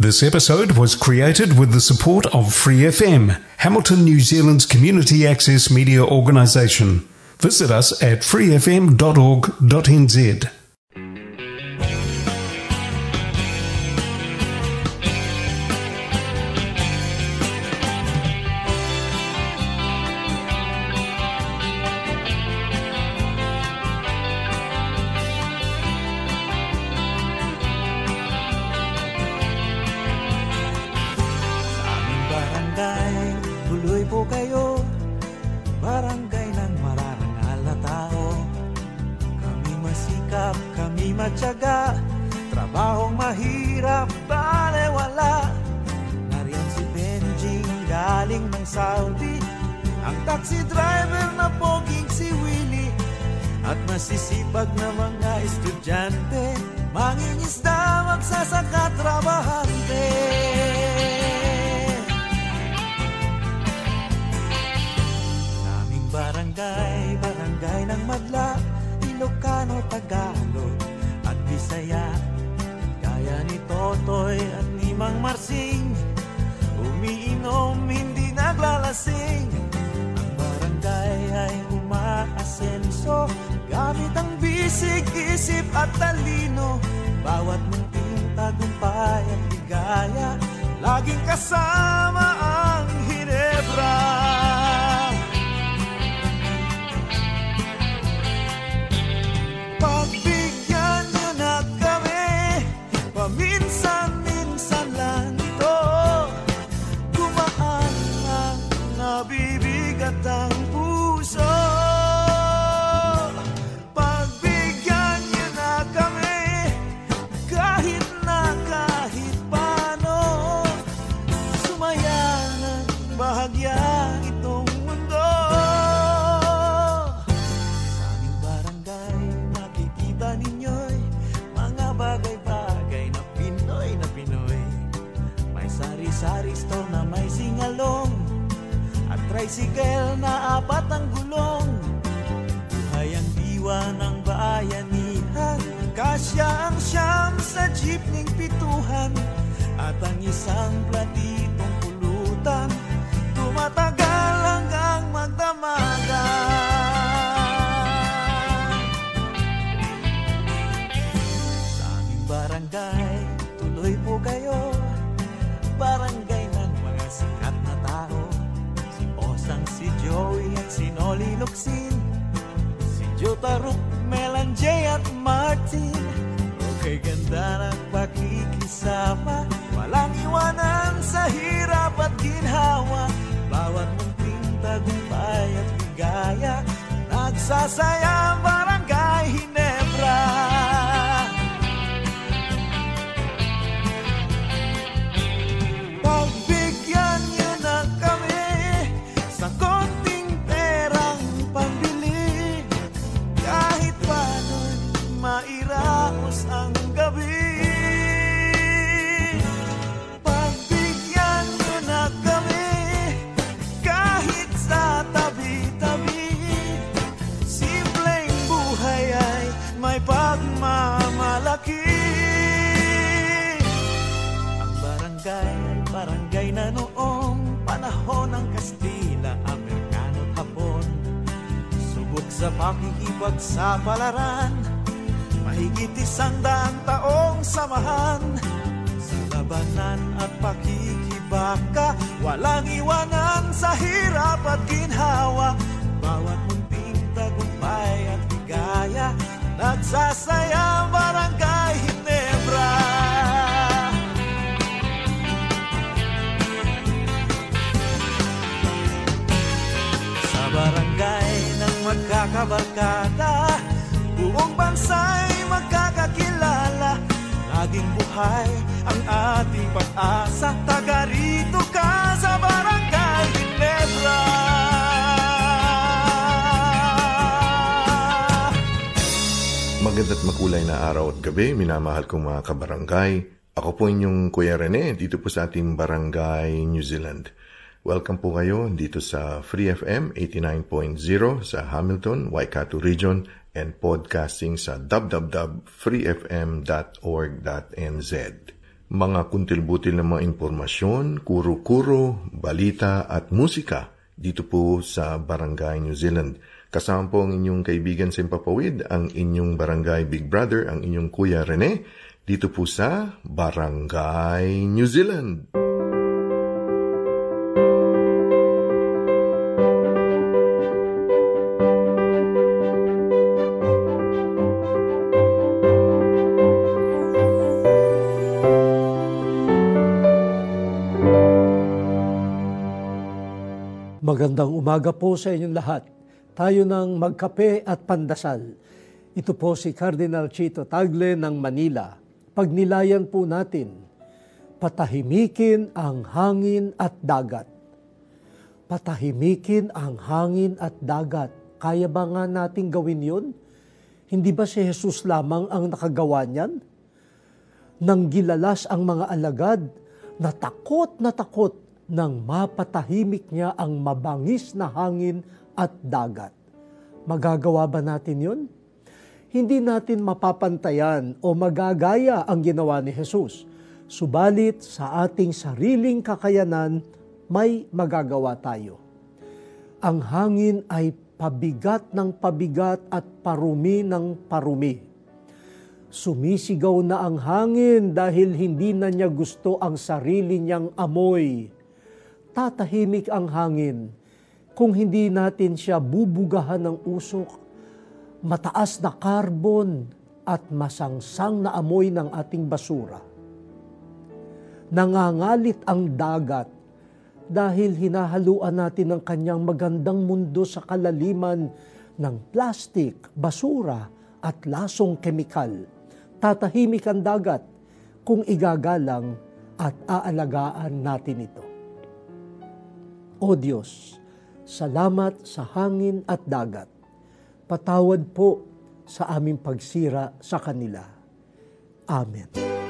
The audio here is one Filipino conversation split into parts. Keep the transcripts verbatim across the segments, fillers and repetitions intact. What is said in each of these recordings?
This episode was created with the support of Free F M, Hamilton, New Zealand's community access media organisation. Visit us at free f m dot org dot n z. Trabahong mahirap, balewala. Nariyan si Benjing galing ng Saudi, ang taxi driver na poging si Willie, at masisipag na mga estudyante, mangingisda, magsasaka, trabahante. Naming barangay, barangay ng Madla, Ilocano, Tagalog at Bisaya, gaya ni Totoy at ni Mang Marsing, umiinom, hindi naglalasing. Ang barangay ay umaasenso, gamit ang bisig, isip at talino. Bawat munting tagumpay at ligaya, laging kasama ang Ginebra. Pagbigyan nyo na kami, paminsan-minsan lang ito, gumaan ang nabibigat ang puso. Pagbigyan nyo na kami, kahit na kahit paano, sumaya ng bahagya itong mundo. Sa aming barangay, makikita ninyo'y mga bagay-bagay na Pinoy na Pinoy. May sari-sari store na may singalong, at tricycle na apat ang gulong. Buhay ang diwa ng bayanihan, kasya ang siyam sa jeepning pituhan, at ang isang platitong pulutan, tumatagal hanggang magdamagan. Sa aming barangay, tuloy po kayo, barangay ng mga sikat na tao, si Osang, si Joey at si Noli Locsin, si Jotaruk, Melanjay at Martin. Okay, ganda ng pakikisama, walang iwanan sa hirap at ginhawa. Bawat munting tagumpay at ligaya, nagsasaya ang barangay Ginebra. Pagbigyan nyo na kami sa konting perang pambili, kahit paano'y mairaos ang gabi. Pagbigyan nyo na kami, kahit sa tabi-tabi, simpleng buhay ay may pagmamalaki. Ang barangay ay barangay na noong panahon ng Kastila, Amerikano at Hapon. Subok sa pakikipagsapalaran, mahigit isang daang taong samahan. Sa labanan at pakikibaka, walang iwanan sa hirap at ginhawa. Bawat munting tagumpay at ligaya, nagsasaya ang barangay Ginebra. Sa barangay ng magkakabarkada, buong bansa'y magkakakilala. Laging buhay ang ating pag-asa, taga rito ka sa barangay Ginebra. Maganda't makulay na araw at gabi, minamahal kong mga kabarangay. Ako po inyong Kuya Rene, dito po sa ating Barangay New Zealand. Welcome po kayo dito sa Free F M eighty-nine point zero sa Hamilton, Waikato Region, and podcasting sa w w w dot free f m dot org dot n z. mga kuntil-butil na mga impormasyon, kuro-kuro, balita at musika dito po sa Barangay New Zealand. Kasama po ang inyong kaibigan sa Himpapawid, ang inyong Barangay Big Brother, ang inyong Kuya Rene, dito po sa Barangay New Zealand. Magandang umaga po sa inyong lahat. Tayo nang magkape at pandasal. Ito po si Cardinal Chito Tagle ng Manila. Pagnilayan po natin, patahimikin ang hangin at dagat. Patahimikin ang hangin at dagat. Kaya ba nga nating gawin yun? Hindi ba si Jesus lamang ang nakagawa niyan? Nang gilalas ang mga alagad, natakot na takot nang mapatahimik niya ang mabangis na hangin at dagat. Magagawa ba natin yun? Hindi natin mapapantayan o magagaya ang ginawa ni Jesus. Subalit sa ating sariling kakayanan, may magagawa tayo. Ang hangin ay pabigat ng pabigat at parumi ng parumi. Sumisigaw na ang hangin dahil hindi na niya gusto ang sarili niyang amoy. Tatahimik ang hangin kung hindi natin siya bubugahan ng usok, mataas na karbon at masangsang na amoy ng ating basura. Nangangalit ang dagat dahil hinahaluan natin ang kanyang magandang mundo sa kalaliman ng plastik, basura at lasong kemikal. Tatahimik ang dagat kung igagalang at aalagaan natin ito. O Diyos, salamat sa hangin at dagat. Patawad po sa aming pagsira sa kanila. Amen.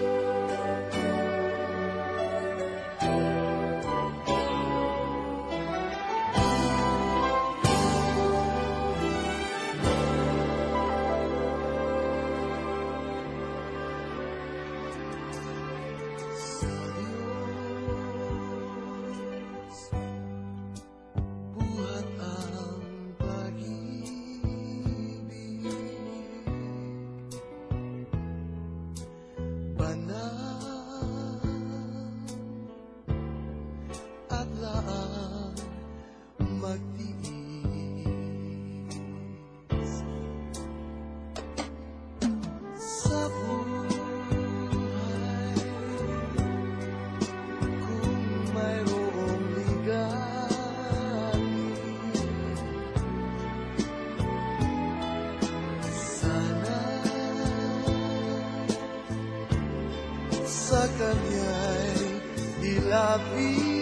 Sa kanya'y ilapit.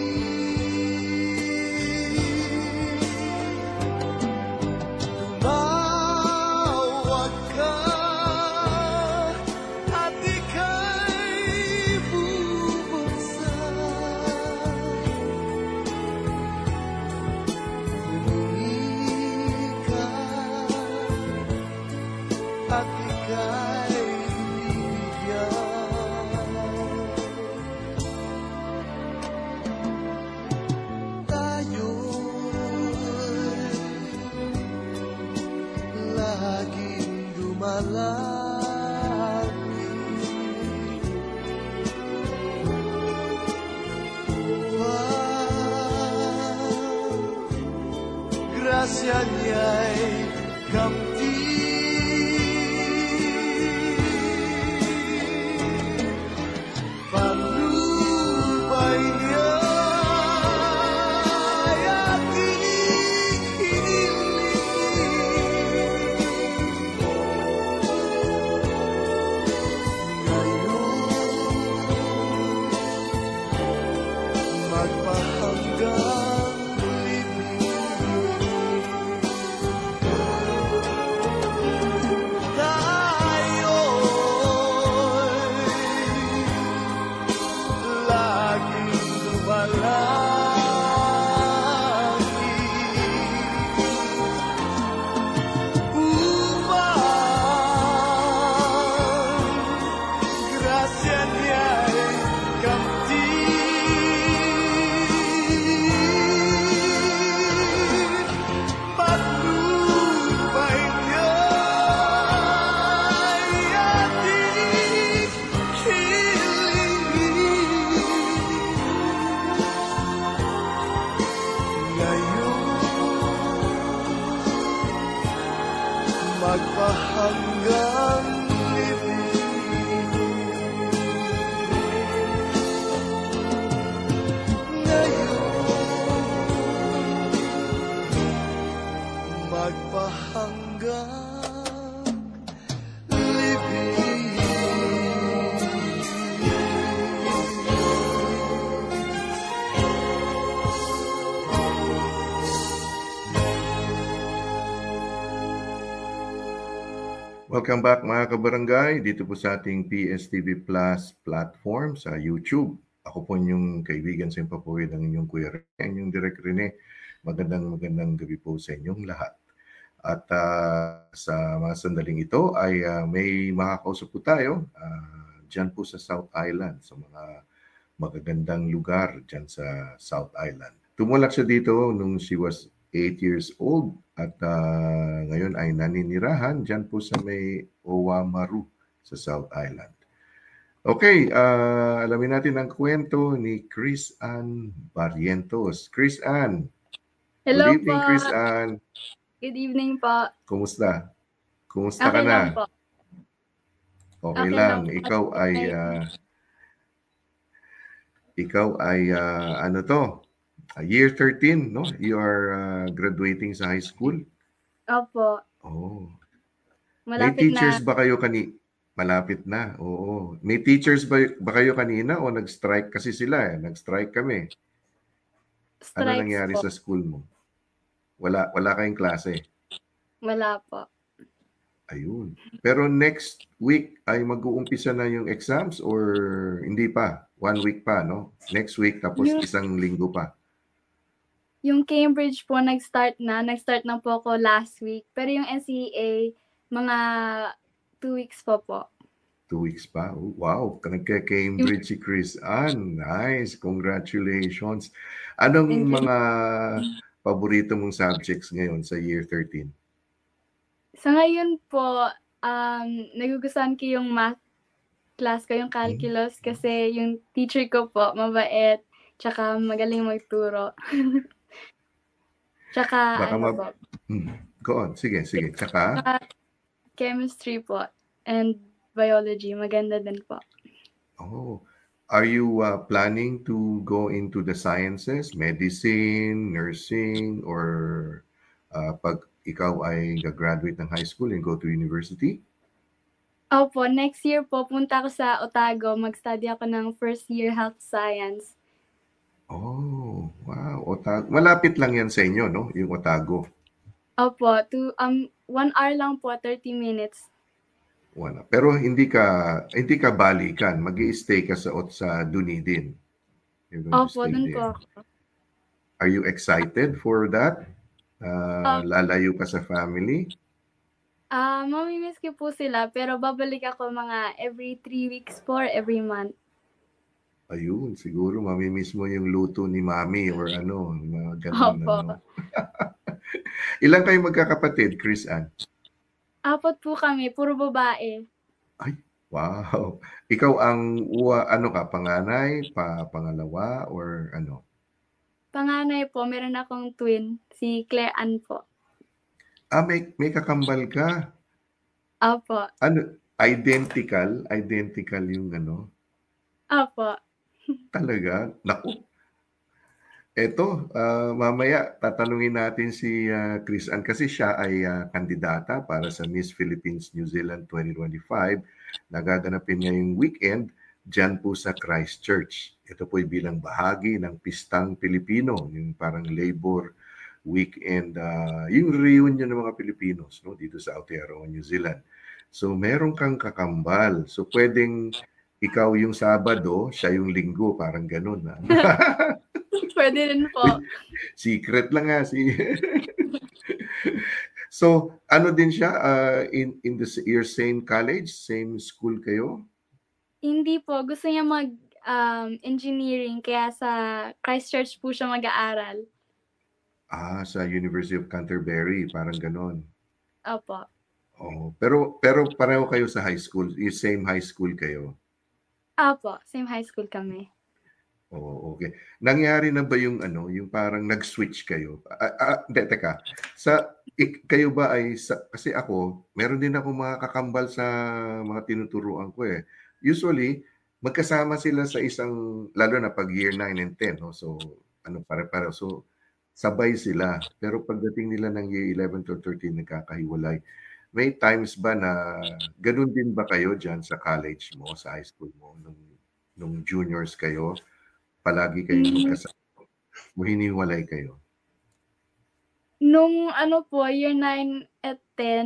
Tumawag ka at ika'y bubuksan. Humingi ka at ika'y bibigyan. Grasya niya'y kamti. Panubay niya'y ating hiniling. Ngayon, magpahanggang grasya niya'y Welcome back mga kabarangay dito po sa ating P S T V Plus platform sa YouTube. Ako po yung kaibigan sa papuwid ng inyong Kuya Rene, inyong Direk Rene. Magandang magandang gabi po sa inyong lahat. At uh, sa mga sandaling ito ay uh, may makakausap po tayo uh, dyan po sa South Island, sa mga magagandang lugar dyan sa South Island. Tumulak siya dito nung she was eight years old at uh, ngayon ay naninirahan dyan po sa may Oamaru sa South Island. Okay, uh, alamin natin ang kwento ni Chris Ann Barrientos. Chris Ann. Hello Good evening, po. Chris Ann. Good evening po. Kumusta? Kumusta Okay ka na? lang po. Okay, Okay lang. lang po. Ikaw ay uh, ikaw ay uh, ano to? Uh, year thirteen, no? You are uh, graduating sa high school? Opo. Oh. Malapit May teachers na. ba kayo kani Malapit na. Oo. May teachers ba, ba kayo kanina o nag-strike kasi sila eh? Nag-strike kami. Ano Strikes nangyari po. sa school mo? Wala wala kayong klase. Wala po. Ayun. Pero next week ay mag-uumpisa na yung exams or hindi pa? One week pa, no? Next week tapos Yung, isang linggo pa. yung Cambridge po nag-start na. Nag-start na po ako last week. Pero yung N C A, mga two weeks po po. Two weeks pa? Oh, wow. Nagka-Cambridge si Chris Ann. Nice. Congratulations. Anong Thank you. mga paborito mong subjects ngayon sa year thirteen? Sa ngayon po, um, nagugustuhan ko yung math class ko, yung calculus, kasi yung teacher ko po, mabait, tsaka magaling magturo. Tsaka, Baka ano mag... po, Hmm. Go on. Sige, sige. Tsaka? tsaka chemistry po, and biology, maganda din po. Oh. Are you uh, planning to go into the sciences, medicine, nursing, or uh, pag ikaw ay gagraduate ng high school and go to university? Opo, next year po, punta ako sa Otago, mag-study ako ng first year health science. Oh, wow. Otago. Malapit lang yan sa inyo, no? Yung Otago. Opo, to, um, one hour lang po, thirty minutes. Wala. Pero hindi ka hindi ka balikan. Mag-i-stay ka sa sa Dunedin. You're going to Opo, stay dun there. po ako. Are you excited for that? Uh, Um, lalayo ka sa family? Ah, mamimiss ko po sila, pero babalik ako mga every three weeks po, or every month. Ayun, siguro mamimiss mo yung luto ni Mami or ano, mga ganun, Opo. ano. Ilan kayo magkakapatid, Chris Ann? Apat po kami, puro babae. Ay, wow. Ikaw ang uwa, ano ka, panganay, pa, pangalawa, or ano? Panganay po, meron akong twin, si Claire Ann po. Ah, may, may kakambal ka. Opo. Ano, identical? Identical yung ano? Opo. Talaga? Naku. Eto, ah, mamaya tatanungin natin si ah, Chris Ann kasi siya ay ah, kandidata para sa Miss Philippines New Zealand twenty twenty-five. Nagaganapin ngayong weekend dyan po sa Christchurch. Ito po ay bilang bahagi ng Pistang Pilipino, yung parang labor weekend, ah, yung reunion ng mga Pilipinos, no, dito sa Aotearoa, New Zealand. So meron kang kakambal. So pwedeng ikaw yung Sabado, siya yung Linggo, parang ganun. Ha? Pwede rin po. Secret lang nga. Si so, ano din siya? Uh, in in the your same college? Same school kayo? Hindi po. Gusto niya mag um, engineering, kaya sa Christchurch po siya mag-aaral. Ah, sa University of Canterbury. Parang ganon. Opo. Oh, pero, pero pareho kayo sa high school? Yung same high school kayo? Opo. Same high school kami. Oh, okay. Nangyari na ba yung ano, yung parang nag-switch kayo? Ah, ah, hindi, teka. Sa, ik, kayo ba ay, sa, kasi ako, meron din ako mga kakambal sa mga tinuturuan ko eh. Usually, magkasama sila sa isang, lalo na pag year nine and ten, no? So, ano, pare-pare. So, sabay sila. Pero pagdating nila ng year eleven to thirteen, nagkakahiwalay. May times ba na, ganun din ba kayo dyan sa college mo, sa high school mo, nung, nung juniors kayo? Palagi kayong magkasama o hiniwalay kayo? Nung ano po, year nine at ten,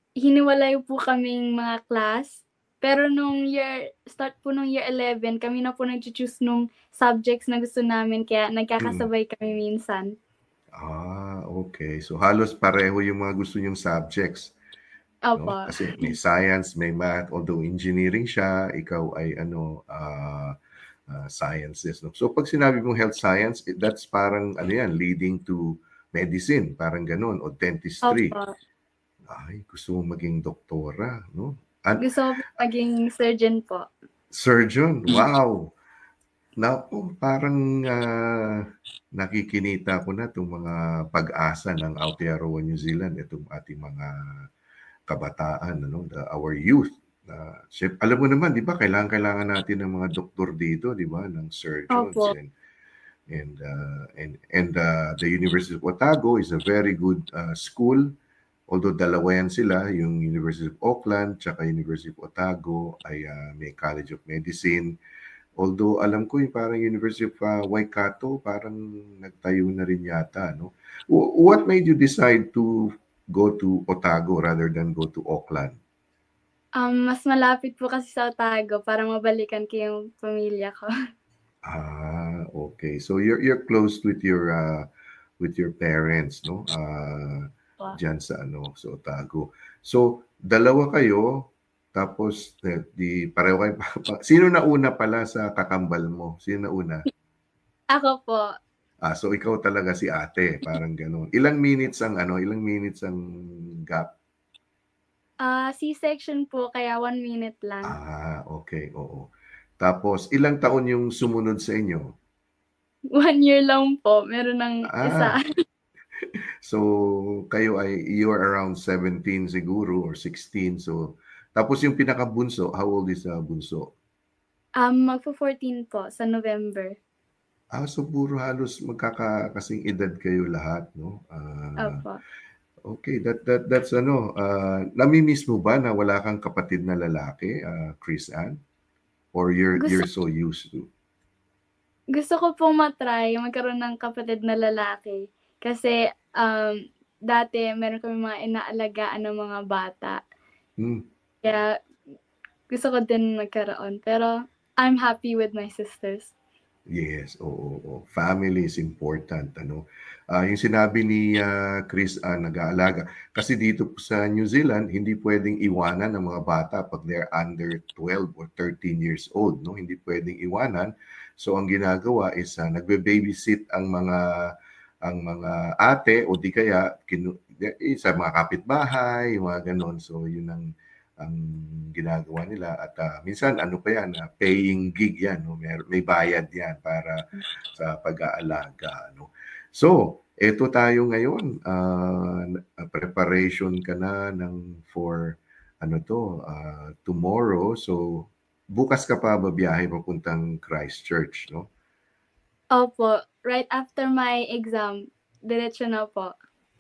hiniwalay po kaming mga class. Pero nung year, start po nung year eleven, kami na po nag-choose nung subjects na gusto namin, kaya Mm. nagkakasabay kami minsan. Ah, okay. So halos pareho yung mga gusto niyong subjects, no? Opo. Kasi may science, may math, although engineering siya, ikaw ay ano, ah, ah, sciences, no? So pag sinabi mong health science, eh, that's parang ano yan, leading to medicine, parang ganun, o dentistry. Opo. Ay, gusto mo maging doktora, no? An Gusto ko po maging surgeon po. surgeon, wow! Naku, parang ah, nakikinita ko na itong mga pag-asa ng Aotearoa, New Zealand, itong ating mga kabataan, ano, the, our youth. Uh, alam mo naman, di ba, kailangan-kailangan natin ng mga doktor dito, di ba, ng surgeons. Opo. And and uh, and and uh, the University of Otago is a very good uh, school. Although dalawa yan sila, yung University of Auckland tsaka University of Otago ay uh, may College of Medicine. Although alam ko yung parang University of uh, Waikato, parang nagtayo na rin yata, no? W- what made you decide to go to Otago rather than go to Auckland? Um, mas malapit po kasi sa Otago para mabalikan ko yung pamilya ko. Ah, okay. So you're you're close with your uh, with your parents, no? Uh, Opo. diyan sa ano, sa Otago. So dalawa kayo, tapos eh, di pareho kayo. pa- Sino na una pala sa kakambal mo? Sino na una? Ako po, Ah, so ikaw talaga si ate, parang gano'n. Ilang minutes ang ano, ilang minutes ang gap? ah C-section po, kaya one minute lang. Ah, okay, oo. Tapos ilang taon yung sumunod sa inyo? One year lang po, meron ng isa. Ah, so kayo ay you're around seventeen siguro or sixteen. So tapos yung pinakabunso, how old is uh, bunso? Um, magpo-fourteen po sa November. Ah, so puro halos magkakasing edad kayo lahat, no? Ah, Opo. okay, that that that's ano, uh, nami-miss mo ba na wala kang kapatid na lalaki, uh, Chris Ann? Or you're Gusto, you're so used to? gusto ko pong matry magkaroon ng kapatid na lalaki. Kasi um, dati meron kami mga inaalagaan ng mga bata. Hmm. Kaya gusto ko din magkaroon. Pero I'm happy with my sisters. Yes, oo, oo. Family is important, ano. Ah, yung sinabi ni ah, Chris, ah, nag-aalaga. Kasi dito po sa New Zealand, hindi pwedeng iwanan ng mga bata pag they're under twelve or thirteen years old, no? Hindi pwedeng iwanan. So ang ginagawa is ah, nagbe-babysit ang mga ang mga ate o di kaya kinu, eh, sa mga kapitbahay, yung mga ganon. So yun ang ang ginagawa nila at ah, minsan ano pa yan, ah, paying gig yan, no? May, may bayad yan para sa pag-aalaga, no? So, eto tayo ngayon, ah, preparation ka na ng for ano to, ah, tomorrow. So, bukas ka pa babiyahe papuntang Christchurch, no? Opo, right after my exam, diretso na po.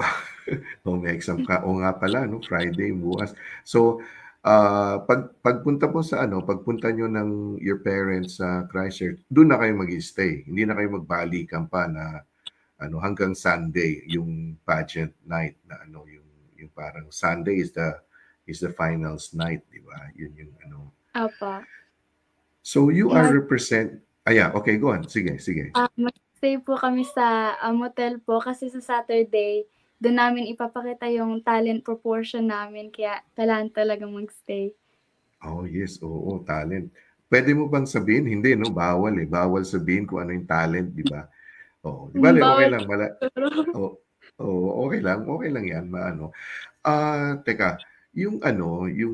O may exam ka. O nga pala, no? Friday, bukas. So, ah, pag pagpunta po sa ano, pagpunta nyo ng your parents sa Christchurch, doon na kayo mag-stay. Hindi na kayo magbalikan pa na ano hanggang Sunday, yung pageant night na ano, yung yung parang Sunday is the is the finals night, di ba? Yun yung ano. Opo. So you are Mag, represent. Ah, yeah, okay, go on. Sige, sige. ah, mag-stay po kami sa ah, motel po kasi sa Saturday, doon namin ipapakita yung talent proportion namin. Kaya kailangan talaga mag-stay. Oh, yes, oo, talent. Pwede mo bang sabihin? Hindi, no? Bawal eh. Bawal sabihin kung ano yung talent, di ba? Oo, di ba? Mm, Okay Bawal lang. Mala, siguro. oh, oh, okay lang. Okay lang yan. Maano. Ah, teka, yung ano, yung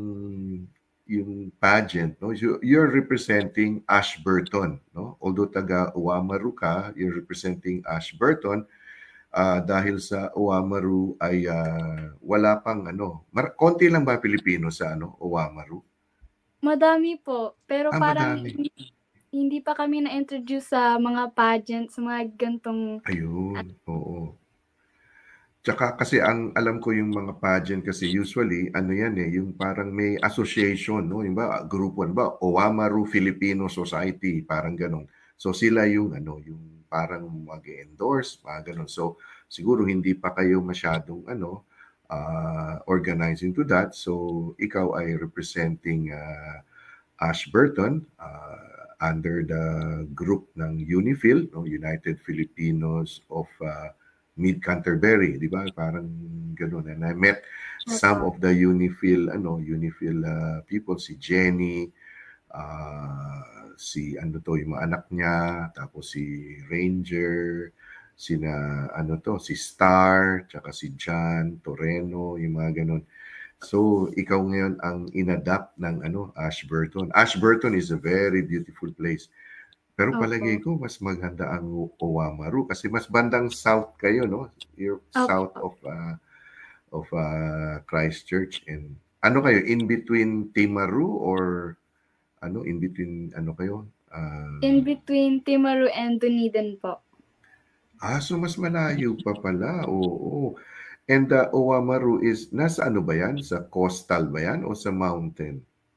yung pageant, no? You, you're representing Ashburton, no? Although taga Uamaru ka, you're representing Ashburton. Ah, dahil sa Uamaru ay ah, wala pang ano, mar- konti lang ba Pilipino sa ano, Uamaru? Madami po. Pero Ah, parang madami. hindi, hindi pa kami na-introduce sa mga pageant, sa mga gantong... Ayun, oo. Tsaka kasi ang alam ko yung mga pageant kasi usually ano yan eh, yung parang may association, no? Yung ba, grupo, ano ba, Oamaru Filipino Society, parang ganun. So sila yung ano, yung parang mag-endorse, mga ganun. So siguro hindi pa kayo masyadong ano, uh, organizing to that. So ikaw ay representing uh, Ashburton uh, under the group ng UNIFIL, no? United Filipinos of uh, Mid Canterbury, di ba? Parang gano'n. And I met some of the UNIFIL, ano, UNIFIL uh, people, si Jenny, uh, si ano to, yung mga anak niya, tapos si Ranger, sina ano to, si Star, tsaka si John Torreno, yung mga ganun. So, ikaw ngayon ang inadapt ng ano, Ashburton. Ashburton is a very beautiful place. Pero Opo. palagay ko, mas maganda ang Oamaru kasi mas bandang south kayo, no? You're Opo. south of uh, of uh, Christchurch. And ano kayo, in between Timaru or ano, in between ano kayo? Uh, In between Timaru and Dunedin po. ah, so mas malayo pa pala. Oo. And uh, Oamaru is, nasa ano ba yan? Sa coastal ba yan o sa mountain?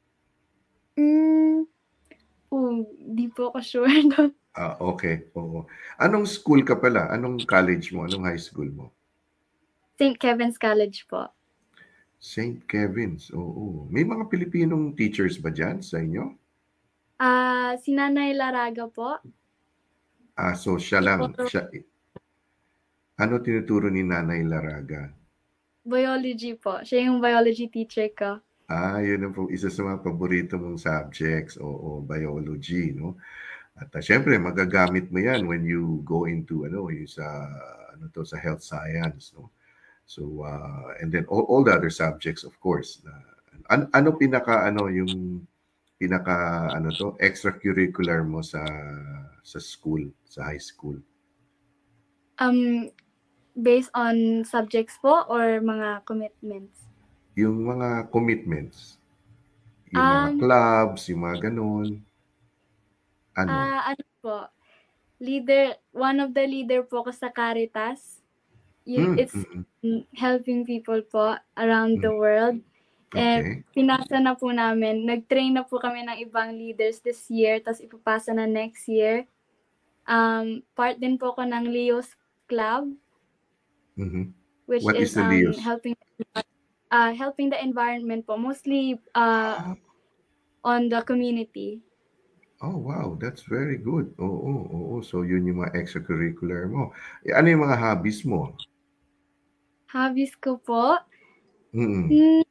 Mm, oh, di po ako sure doon. Ah, okay. Oo. Anong school ka pala? Anong college mo? Anong high school mo? Saint Kevin's College po. Saint Kevin's. Oo. May mga Pilipinong teachers ba dyan sa inyo? Ah, si Nanay Laraga po. Ah, so siya lang. Siya, ano tinuturo ni Nanay Laraga? Biology po. Siya yung biology teacher ko. Ah, yun ang po, isa sa mga paborito mong subjects. Oo, biology, no? At uh, syempre, magagamit mo yan when you go into, ano, yung sa, ano to, sa health science, no? So, uh, and then all, all the other subjects, of course. Uh, an, ano pinaka, ano, yung pinaka, ano to, extracurricular mo sa, sa school, sa high school? Um, based on subjects po or mga commitments? Yung mga commitments. Yung mga Um, clubs, yung mga ganun. Ano? Ah, ano po? Leader, one of the leader po ko sa Caritas. Y- Mm, It's mm, mm, helping people po around the mm. world. And Okay. pinasa na po namin. Nag-train na po kami ng ibang leaders this year, tapos ipapasa na next year. Um, part din po ko ng Leo's Club, Mhm. which What is is the um Leos? helping uh, helping the environment po, mostly uh, Ah, on the community. oh, wow. That's very good. Oo, oo. So, yun yung mga extracurricular mo. Eh, ano yung mga hobbies mo? Hobbies ko po, Mm. hmm,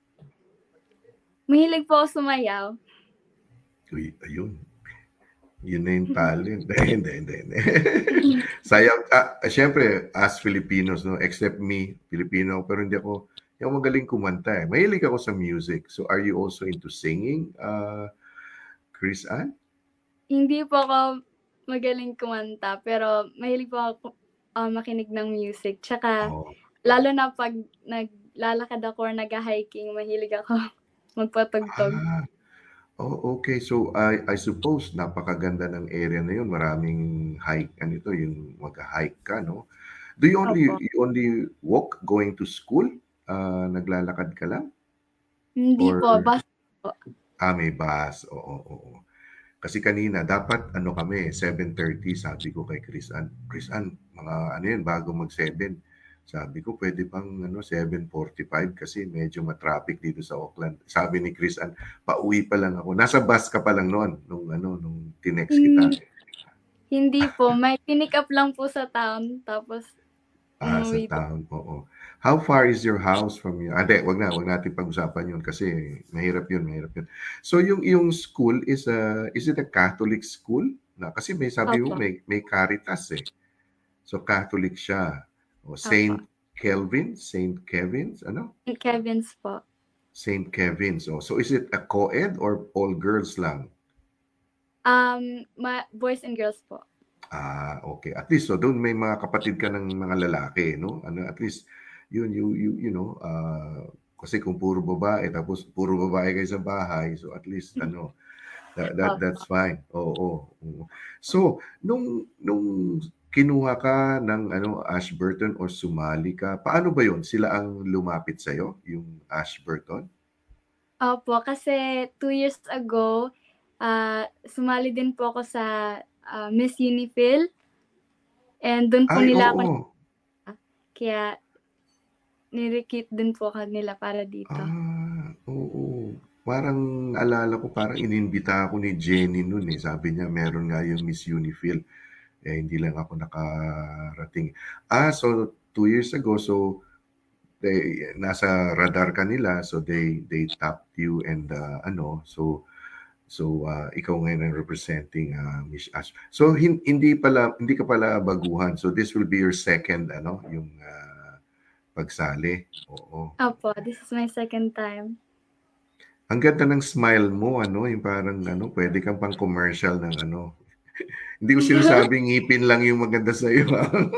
mahilig po ako sumayaw. Uy, ayun. Yun na yung talent. Hindi, hindi, hindi. Sayang. Ah, syempre, as Filipinos, no, except me, Filipino, pero hindi ako, hindi ako magaling kumanta eh. Mahilig ako sa music. So, are you also into singing, uh, Chris Ann? Hindi po ako magaling kumanta, pero mahilig po ako uh, makinig ng music. Tsaka, Oh. lalo na pag naglalakad ako or nag-hiking, mahilig ako magpatugtog. Ah, oh, okay. So, I, I suppose, napakaganda ng area na yun. Maraming hike, ano ito, yung mag-hike ka, no? Do you only, Opo. you only walk going to school? Uh, naglalakad ka lang? Hindi Or, po, bus po. ah, may bus. Oo, oo, oo. Kasi kanina, dapat ano kami, seven thirty, sabi ko kay Chris Ann. Chris Ann, mga ano yun, bago mag seven. Sabi ko, pwede pang ano, seven forty-five kasi medyo matraffic dito sa Auckland. Sabi ni Chris Ann, pauwi pa lang ako. Nasa bus ka pa lang noon, nung ano, nung tinext kita. Hindi, hindi po, may pinick up lang po sa town, tapos Ah, sa umuwi po. town, oo. How far is your house from you? Ah, di, wag na, wag natin pag-usapan yun kasi mahirap yun, mahirap yun. So, yung yung school is a, is it a Catholic school? Na, kasi may sabi mo, Opo, may, may Caritas eh. So, Catholic siya. O, opo. Saint Kelvin? Saint Kevin's? Ano? Saint Kevin's po. Saint Kevin's. Oh. So, is it a co-ed or all girls lang? Um, ma- boys and girls po. Ah, okay. At least, so doon may mga kapatid ka ng mga lalaki, no? Ano, at least, yun, you, you, you know, uh, kasi kung puro babae, tapos puro babae kayo sa bahay, so at least, ano, that, that that's Opo. fine. Oo, oo. So, nung, nung kinuha ka ng, ano, Ashburton or sumali ka, paano ba yun? Sila ang lumapit sa'yo, yung Ashburton? Opo, kasi two years ago, uh, sumali din po ako sa uh, Miss Unifil. And doon po Ay, nila ako, oo. kaya nirecruit din po kanila para dito. Ah, oo. Parang alala ko, parang inimbita ako ni Jenny noon eh. Sabi niya meron nga yung Miss Unifil. Eh, hindi lang ako nakarating. Ah, so two years ago, so they, nasa radar ka nila, so they they tapped you and uh, ano, so so uh, ikaw ngayon ang representing uh, Miss Ash. So hin- hindi pala hindi ka pala baguhan. So this will be your second ano, yung uh, pagsali. Oo. Opo, this is my second time. Ang ganda ng smile mo, ano, yung parang ano, pwede kang pang commercial ng ano. Hindi ko sinasabing ngipin lang yung maganda sa iyo.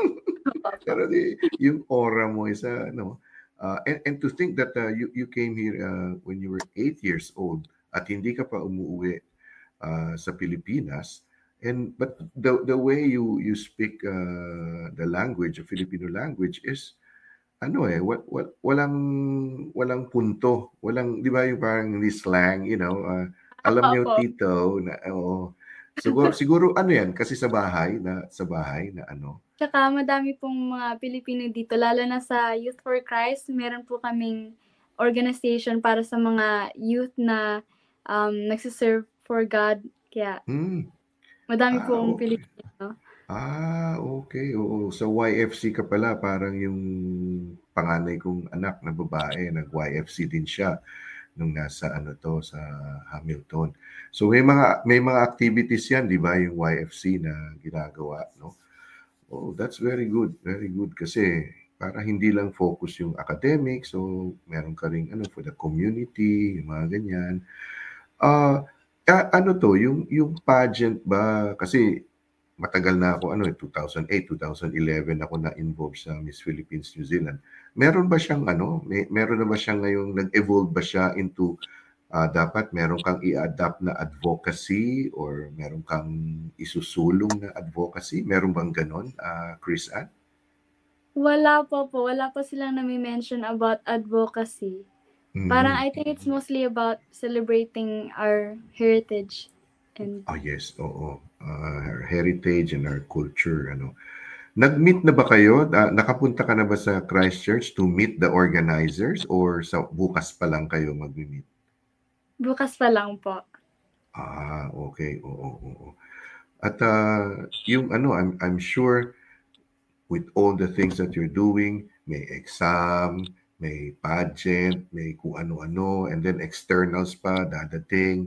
Pero di, yung aura mo is uh, ano, uh, and, and to think that uh, you you came here uh, when you were eight years old at hindi ka pa umuwi uh, sa Pilipinas, and but the the way you you speak uh, the language, the Filipino language is ano eh, wa- wa- walang walang punto, walang, di ba yung parang ni slang, you know, uh, alam niyo Opo. tito na oh, siguro siguro ano yan kasi sa bahay na sa bahay na ano. Tsaka madami pong mga Pilipino dito, lalo na sa Youth for Christ. Meron po kaming organization para sa mga youth na um, nagsiserve for God. Kaya Hmm. madami Ah, pong okay. Pilipino. Ah, okay. Oo. Sa Y F C ka pala, parang yung panganay kong anak na babae, nag-Y F C din siya nung nasa ano to sa Hamilton. So may mga may mga activities 'yan, 'di ba, yung Y F C na ginagawa, no? Oh, that's very good. Very good kasi para hindi lang focus yung academic, so meron ka ring ano for the community, yung mga ganyan. Ah, ah, ano to, yung yung pageant ba kasi matagal na ako ano eh two thousand eight, two thousand eleven ako na involved sa Miss Philippines New Zealand. Meron ba siyang ano, may meron na ba siyang ngayong nag-evolve ba siya into ah, dapat meron kang i-adapt na advocacy or meron kang isusulong na advocacy? Meron bang ganon, ah, Chris Ann? Wala po po. Wala po silang nami-mention about advocacy. Parang Mm. I think it's mostly about celebrating our heritage. And Oh yes, oo. Ah, our heritage and our culture, ano. Nag-meet na ba kayo? Ah, nakapunta ka na ba sa Christchurch to meet the organizers or sa bukas pa lang kayo mag-meet? bukas pa lang po. Ah, okay. Oo, oo. At ah, yung ano, I'm I'm sure with all the things that you're doing, may exam, may pageant, may kung ano-ano, and then externals pa dadating.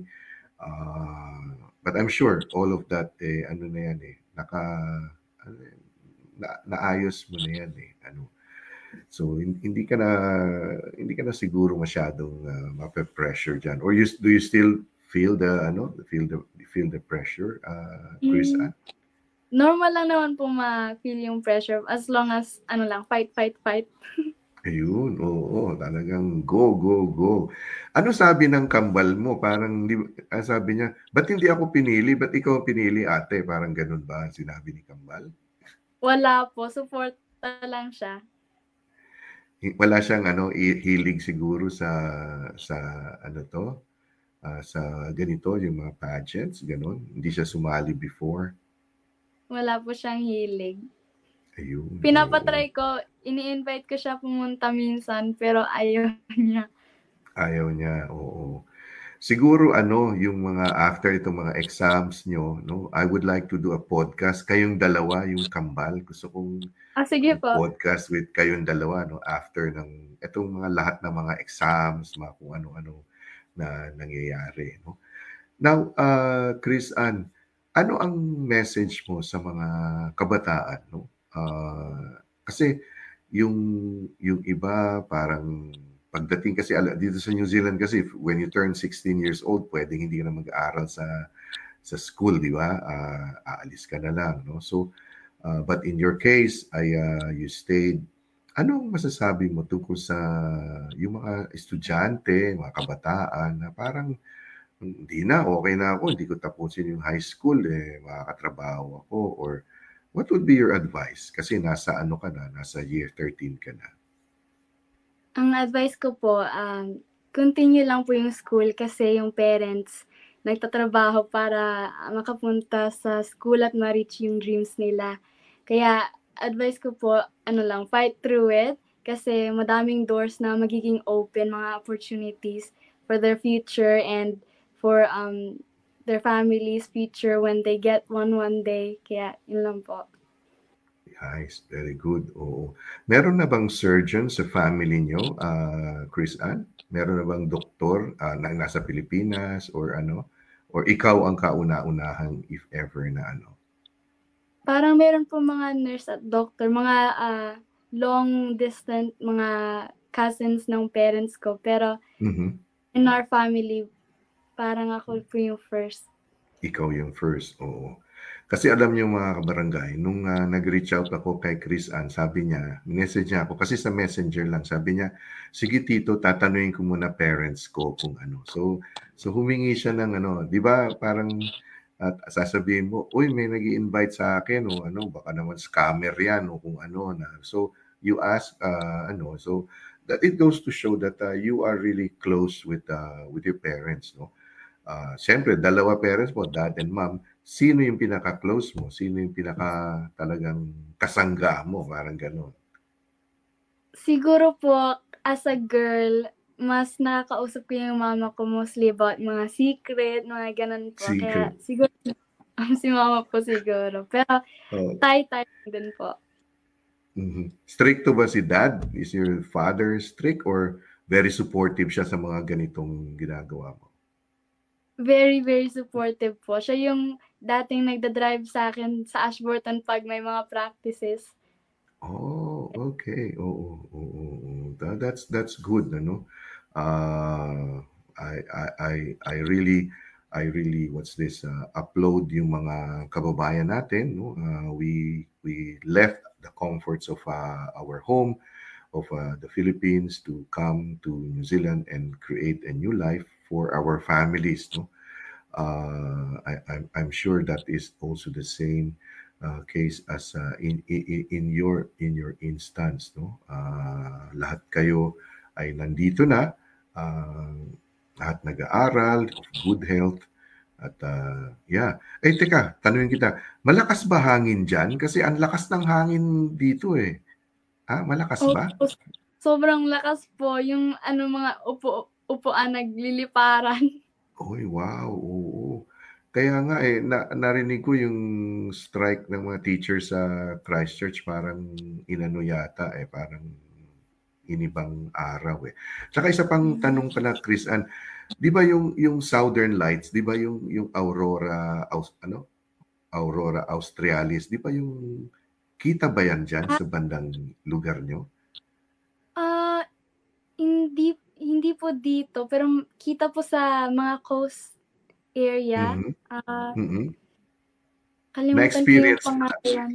Ah, but I'm sure all of that eh ano na yan eh, naka ano yan, na, naayos mo na yan eh. Ano. So hin- hindi ka na hindi ka na siguro masyadong uh, mape-pressure diyan. Or you do you still feel the ano, feel the feel the pressure, uh, Chris Mm, Ann? normal lang naman po ma-feel yung pressure as long as ano lang, fight, fight, fight. Ayun, oo, talagang go, go, go. Ano sabi ng kambal mo? Parang, di, ah, sabi niya, ba't hindi ako pinili? Ba't ikaw ang pinili, ate? Parang ganun ba ang sinabi ni kambal? Wala po, support lang siya. Hi- Wala siyang ano, i- hilig siguro sa, sa ano to? Ah, sa ganito, yung mga pageants, ganun. Hindi siya sumali before. Wala po siyang hilig. Ayun, oo. Pinapatry ko, ini-invite ko siya pumunta minsan, pero ayaw niya. Ayaw niya, oo. Siguro ano, yung mga after itong mga exams nyo, no, I would like to do a podcast. Kayong dalawa, yung kambal. Gusto kong Ah, sige po. podcast with kayong dalawa, no, after ng itong mga lahat ng mga exams, mga kung ano-ano na nangyayari, no. Now, uh, Chris Ann, ano ang message mo sa mga kabataan, no? Ah, kasi yung yung iba parang pagdating kasi ala- dito sa New Zealand kasi when you turn sixteen years old, pwedeng hindi ka na mag-aaral sa sa school, di ba? Ah, aalis ka na lang, no? So, ah, but in your case, ay ah, you stayed. Anong masasabi mo tungkol sa yung mga estudyante, mga kabataan na parang hindi na, okay na ako, hindi ko tapusin yung high school, eh, makakatrabaho ako, or what would be your advice? Kasi nasa ano ka na, nasa year thirteen ka na. Ang advice ko po, um, continue lang po yung school kasi yung parents nagtatrabaho para ah, makapunta sa school at ma-reach yung dreams nila. Kaya advice ko po, ano lang, fight through it. kasi madaming doors na magiging open, mga opportunities for their future and for um their family's future when they get one one day. Kaya yun lang po. Nice, very good. Oo. Meron na bang surgeon sa family nyo, ah, Chris Ann? Meron na bang doktor ah, na nasa Pilipinas or ano? Or ikaw ang kauna-unahan if ever na ano? Parang meron po mga nurse at doctor, mga ah, long distant mga cousins ng parents ko. Pero Mhm. in our family, parang ako po yung first. Ikaw yung first, oo. Kasi alam niyo mga kabarangay, nung ah, nag-reach out ako kay Chris Ann, sabi niya, message niya ako, kasi sa messenger lang, sabi niya, sige tito, tatanungin ko muna parents ko kung ano. So, so humingi siya ng ano, di ba parang at sasabihin mo, uy, may nag invite sa akin o ano, baka naman scammer yan o kung ano na. So, you ask, uh, ano, so that it goes to show that uh, you are really close with uh, with your parents, no? Ah, siyempre dalawa parents mo, dad and mom, sino yung pinaka-close mo? Sino yung pinaka talagang kasangga mo? Parang gano'n. Siguro po, as a girl, mas nakakausap ko yung mama ko mostly about mga secret, mga ganun po. Kaya Secret. siguro si mama po siguro. Pero Oh, tay-tay din po. mhm. Stricto ba si dad? Is your father strict or very supportive siya sa mga ganitong ginagawa mo? Very, very supportive po. Siya yung dating nagda-drive sa akin sa Ashburton pag may mga practices. Oh, okay. Oo, oo, oo. Tha- That's that's good, ano? Uh, I I I I really I really what's this uh, upload yung mga kababayan natin, no? Uh, we we left the comforts of uh, our home of uh, the Philippines to come to New Zealand and create a new life for our families, no? Uh, I, I'm, I'm sure that is also the same uh, case as uh, in, in in your in your instance, no? Uh, lahat kayo ay nandito na, uh, lahat nag-aaral, of good health, at uh, yeah. Eh, teka, tanungin kita, malakas ba hangin dyan? Kasi ang lakas ng hangin dito eh. Ah, malakas ba? Opo, sobrang lakas po. Yung ano mga upo, upuan nagliliparan. Uy, wow, oo. Kaya nga eh, na, narinig ko yung strike ng mga teachers sa Christchurch, parang inano yata eh, parang inibang araw eh. Tsaka isa pang tanong pala, Chris Ann, di ba yung, yung Southern Lights, di ba yung, yung Aurora, Aus, ano? Aurora Australis, di ba yung, kita ba yan dyan sa bandang lugar nyo? Ah, hindi hindi po dito, pero kita po sa mga coast area. Mhm. Ah, Mhm. kalimutan ko yung Na-experience mo na? pangalan.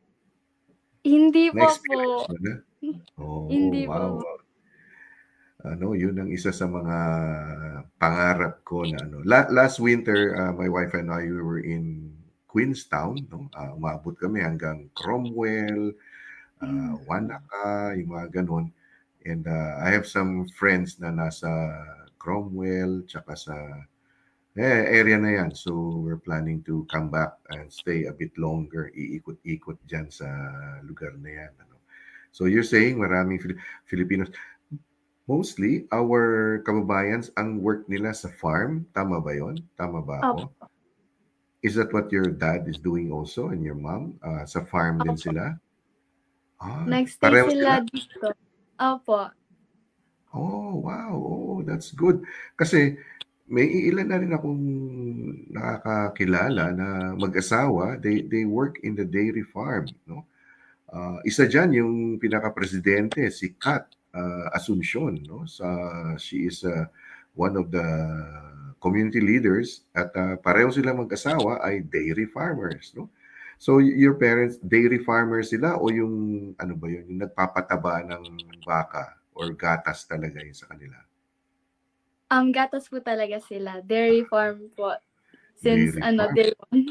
Hindi pa po. Na-experience mo na? Oh, Hindi wow. po. Ano, yun ang isa sa mga pangarap ko na ano. La- last winter, uh, my wife and I, we were in Queenstown, no? Uh, umabot kami hanggang Cromwell, uh, Wanaka, yung mga ganun. And uh, I have some friends na nasa Cromwell, tsaka sa eh, area na yan. So we're planning to come back and stay a bit longer, iikot-ikot dyan sa lugar na yan. Ano. So you're saying maraming Fili- Filipinos, mostly, our kababayans, ang work nila sa farm. Tama ba yon? Tama ba ako? Opo. Is that what your dad is doing also and your mom? Uh, sa farm din Opo. sila? Ah, Nagstay pareho sila sila? dito. Opo. Oh, wow. Oh, that's good. Kasi may ilan na rin akong nakakakilala na mag-asawa. They, they work in the dairy farm. No? Uh, isa dyan yung pinaka-presidente, si Kat uh, Asuncion. No? Sa, she is uh, one of the community leaders at uh, pareho sila mag-asawa ay dairy farmers. No? So y- your parents, dairy farmers sila o yung ano ba yun, yung nagpapataba ng baka or gatas talaga yun sa kanila? Um, gatas po talaga sila. Dairy farm po. Since Dairy ano, farm. day one.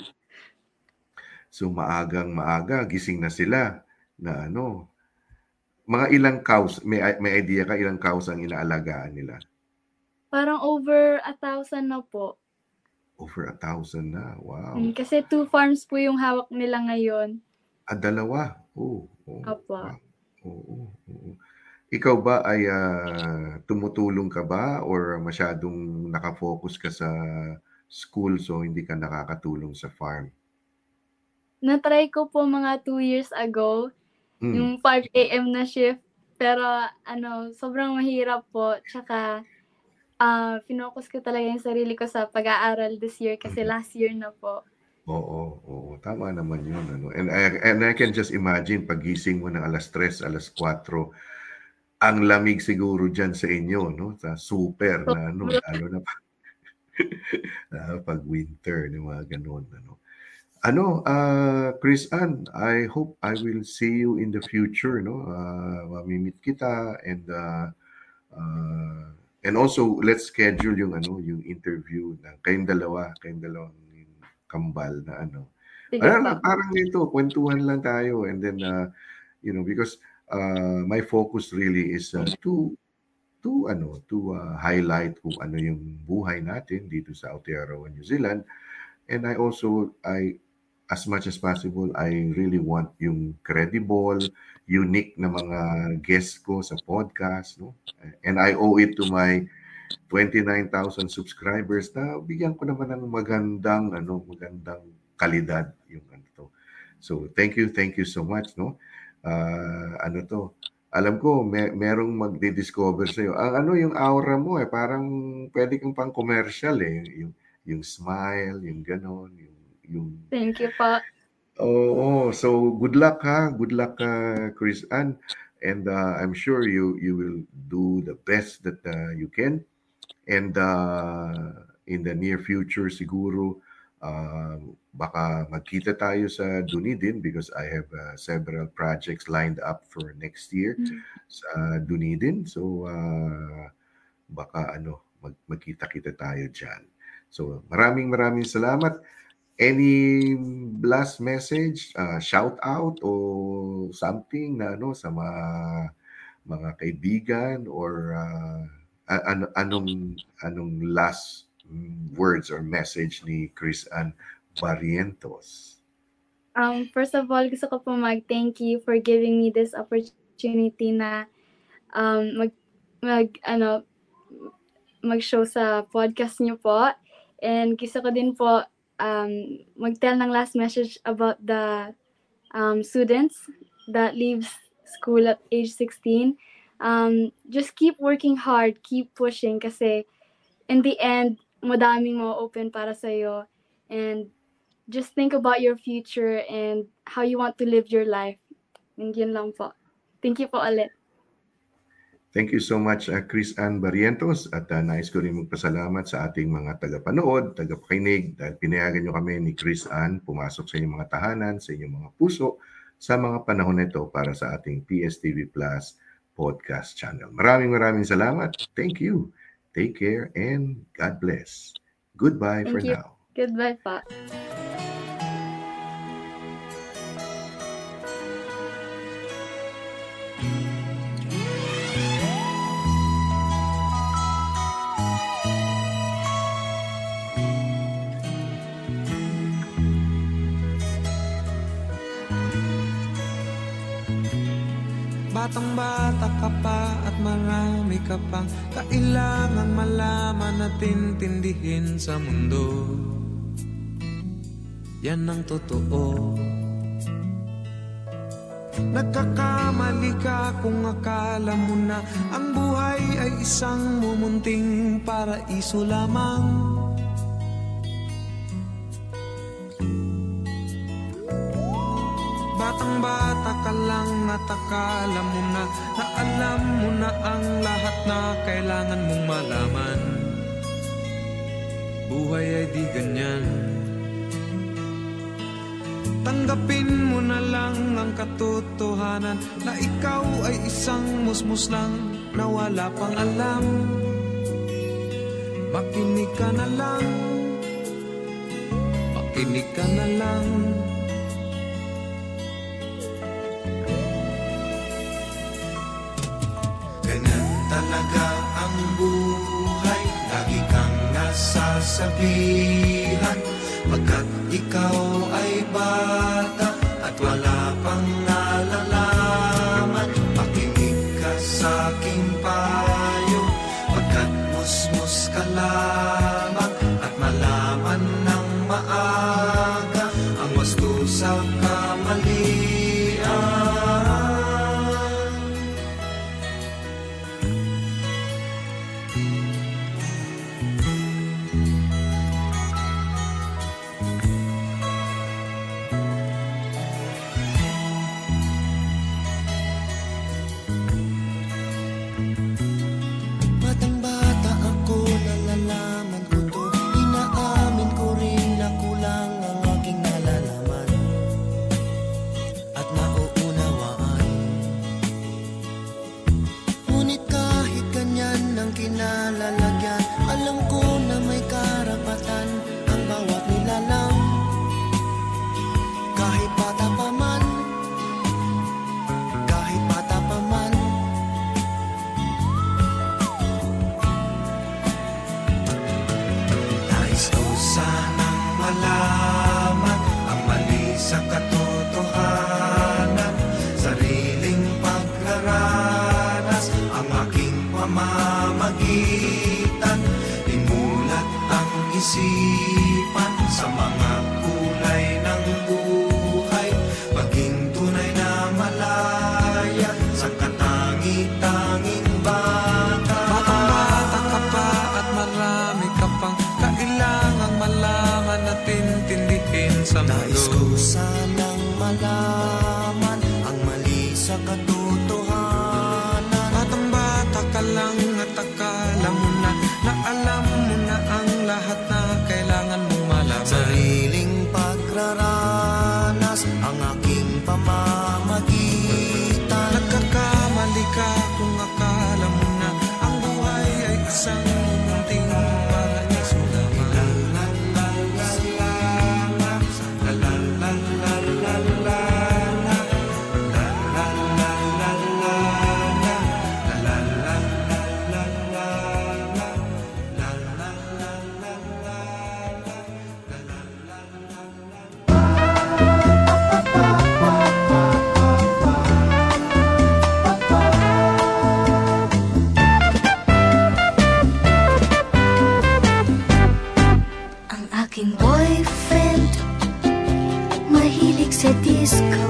So maagang maaga, gising na sila na ano, mga ilang cows, may, may idea ka ilang cows ang inaalagaan nila? Parang over a thousand na po. Over a thousand na, wow. Mm, kasi two farms po yung hawak nila ngayon. Ah, dalawa. Oh, oh, Opo. wow. Oo, oo. ikaw ba ay ah, tumutulong ka ba or masyadong nakafocus ka sa school so hindi ka nakakatulong sa farm? Na-try ko po mga two years ago, Mm. yung five a.m. na shift. Pero ano, sobrang mahirap po. Tsaka, ah, finocus ko talaga yung sarili ko sa pag-aaral this year kasi Mhm. last year na po. Oo, oo. Tama naman yun. Ano? And, I, and I can just imagine, pagising mo ng alas tres, alas kwatro, ang lamig siguro dyan sa inyo, no? Sa super na ano, lalo na pag, lalo pag winter, yung mga ganun. Ano? Ano, uh, Chris Ann, I hope I will see you in the future, no? Uh, mamimit kita and uh, uh, and also let's schedule yung ano, yung interview na kayong dalawa, kayong dalawang kambal na ano. Sige Ano po. lang, parang dito, kwentuhan lang tayo and then uh, you know, because uh, my focus really is uh, to to ano, to uh, highlight kung ano yung buhay natin dito sa Aotearoa, New Zealand. And I also I as much as possible, I really want yung credible, unique na mga guests ko sa podcast, no? And I owe it to my twenty-nine thousand subscribers na bigyan ko naman ng magandang ano, magandang kalidad yung ano to. So, thank you, thank you so much, no? Uh, ano to? Alam ko, may, merong magdi-discover sa'yo. Ang ano, yung aura mo eh, parang pwede kang pang commercial eh. Yung, yung smile, yung ganon, yung yung Thank you po. oh, so good luck ha, good luck uh, Chris Ann, and uh, I'm sure you you will do the best that uh, you can, and uh, in the near future siguro uh, baka magkita tayo sa Dunedin because I have uh, several projects lined up for next year sa Dunedin, so uh, baka ano mag magkita-kita tayo diyan. So maraming maraming salamat. Any last message, uh, shout out or something na ano sa mga mga kaibigan or uh, a- ano anong anong last mm, words or message ni Chris Ann Barrientos? Um, first of all, gusto ko po mag-thank you for giving me this opportunity na um, mag, mag, ano, mag-show sa podcast niyo po. And gusto ko din po um, mag-tell ng last message about the um, students that leaves school at age sixteen. Um, just keep working hard, keep pushing kasi in the end, madaming ma-open para sa'yo. And just think about your future and how you want to live your life. And yun lang po. Thank you po ulit. Thank you so much, uh, Chris Ann Barrientos. At uh, nais ko rin magpasalamat sa ating mga tagapanood, tagapakinig, dahil pinayagan nyo kami ni Chris Ann pumasok sa inyong mga tahanan, sa inyong mga puso, sa mga panahon na ito para sa ating P S T V Plus podcast channel. Maraming maraming salamat. Thank you. Take care and God bless. Goodbye Thank for you. now. Goodbye pa. Batang bata ka pa at marami ka pang kailangang malaman at intindihin sa mundo. Yan ang totoo. Nagkakamali ka kung akala mo na ang buhay ay isang mumunting paraiso lamang. Batang bata ka lang at akala mo na na alam mo na ang lahat na kailangan mong malaman. Buhay ay di ganyan. Tanggapin mo na lang ang katotohanan na ikaw ay isang musmus lang na wala pang alam. Makinig ka na lang, makinig ka na lang. Ganyan talaga ang buhay, lagi kang nasasabihan, pagkat ikaw ay bata at wala pang nalalaman. Makinig ka sa pamamagitan. Imulat ang isipan sa mga kulay ng buhay, maging tunay na malaya sa katangi-tanging bata. Batang-bata ka pa at marami ka pang kailangang malaman at intindihin sa mundo. Nais ko sanang malaman ang mali sa katotohanan. Batang-bata ka lang at akala mo na na alam mo na ang lahat na kailangan mong malaman. Sariling pagraranas ang aking pamamagitan. Nagkakamali ka kung akala mo na ang buhay ay isang munting paraiso lamang. Ang aking boyfriend mahilig sa disco.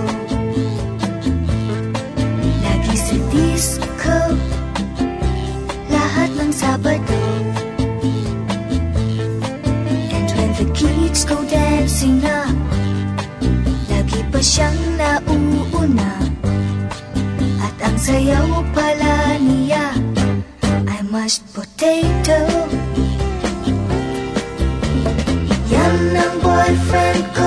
Lagi sa disco, lahat ng Sabado. And when the kids go dancing na, lagi pa siyang nauuna. At ang sayaw pala niya ay mashed potato. Yan ang boyfriend ko,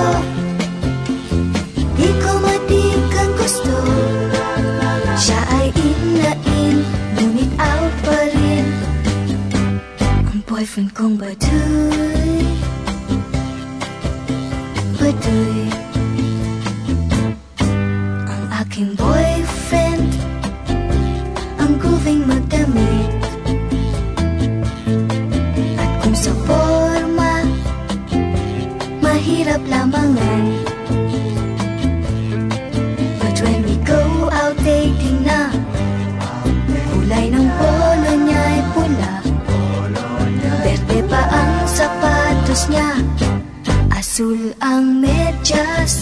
di ko matik ang gusto. Siya ay in na in, ngunit out pa rin ang boyfriend kong baduy. Baduy. Ang aking boyfriend, ang grooving magdamit. At kung sa forma mahirap lamangan, but when we go out dating na, kulay ng polo niya ay pula, berde pa ang sapatos niya, asul ang medyas.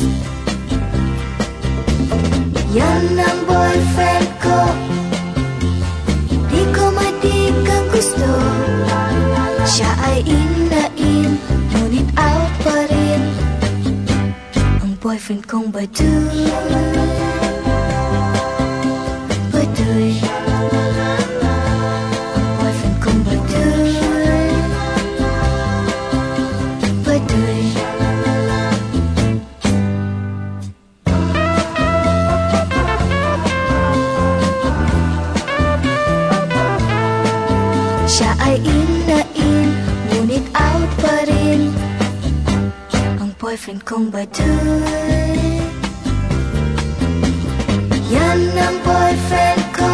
Yan ang boyfriend ko, di ko matik ang gusto. Siya ay in na in, ngunit out pa rin ang boyfriend kong baduy. Baduy. Ang boyfriend kong baduy. Baduy. Siya ay in na in, ngunit out pa rin ang boyfriend kong baduy. Yan ang boyfriend ko,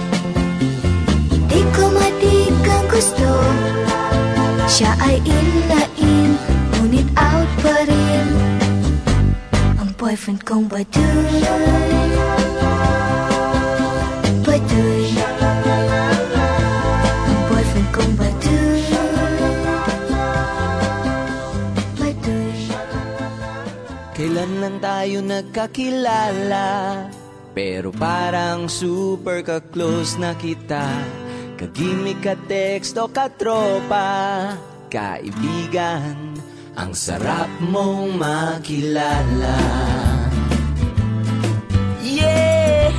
di ko matik ang gusto. Siya ay in na in, ngunit out pa rin ang boyfriend kong baduy. Baduy. Ang boyfriend kong baduy. Baduy. Kailan lang tayo nagkakilala, pero parang super ka-close na kita. Kagimik ka teksto katropa, kaibigan, ang sarap mong makilala. Yeah!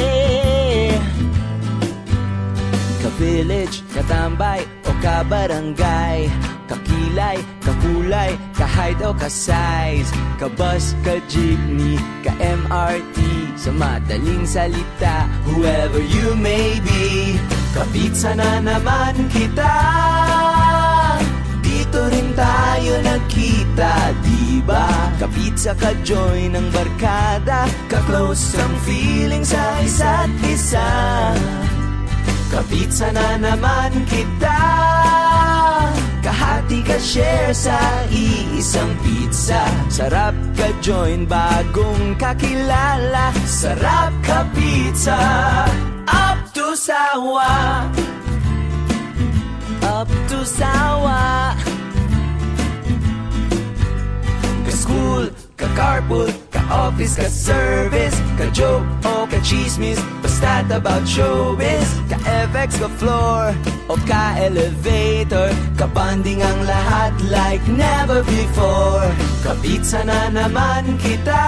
Ka-village, katambay o kabarangay, kakilay, kakulay, ka-height o ka-size, ka-bus, ka-jeepney, ka-M R T, sa madaling salita, whoever you may be, kapitsa na naman kita. Dito rin tayo nagkita, diba? Kapitsa ka-join ng barkada, ka-close ang feeling sa isa't isa. Kapitsa na naman kita, kahati ka share sa iisang pizza. Sarap ka join bagong kakilala, sarap ka pizza. Up to sawa, sawa. Ka-school, ka-carpool, ka-office, ka-service, ka-joke o ka-chismis, basta't about showbiz. Ka-F X, ka-floor o ka-elevator, ka-bonding ang lahat like never before. Ka-pizza na naman kita,